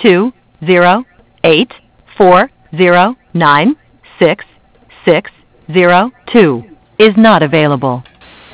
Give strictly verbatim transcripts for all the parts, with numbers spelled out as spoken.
two zero eight four zero nine six six zero two is not available.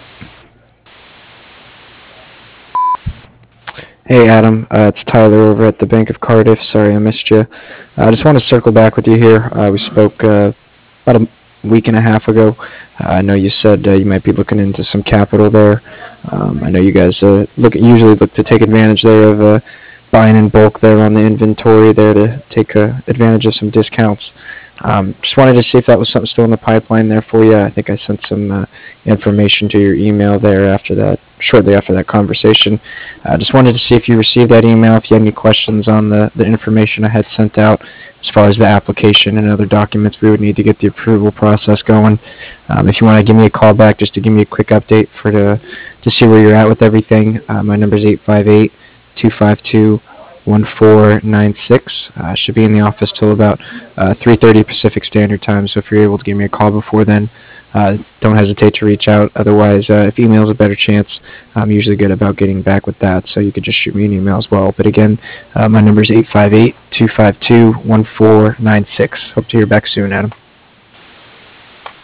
Hey Adam, uh, it's Tyler over at the Bank of Cardiff. Sorry I missed you. I uh, just want to circle back with you here. Uh, we spoke uh, about a week and a half ago. Uh, I know you said uh, you might be looking into some capital there. Um, I know you guys uh, look usually look to take advantage there of uh, buying in bulk there on the inventory there to take uh, advantage of some discounts. Um, just wanted to see if that was something still in the pipeline there for you. I think I sent some uh, information to your email there after that, shortly after that conversation. I uh, just wanted to see if you received that email, if you had any questions on the, the information I had sent out as far as the application and other documents we would need to get the approval process going. Um, if you want to give me a call back just to give me a quick update for to, to see where you're at with everything, uh, my number is eight five eight, two five two, one four nine six. I uh, should be in the office till about uh, three thirty Pacific Standard Time, so if you're able to give me a call before then, uh, don't hesitate to reach out. Otherwise, uh, if email is a better chance, I'm usually good about getting back with that, so you could just shoot me an email as well. But again, uh, my number is eight five eight, two five two, one four nine six. Hope to hear back soon, Adam.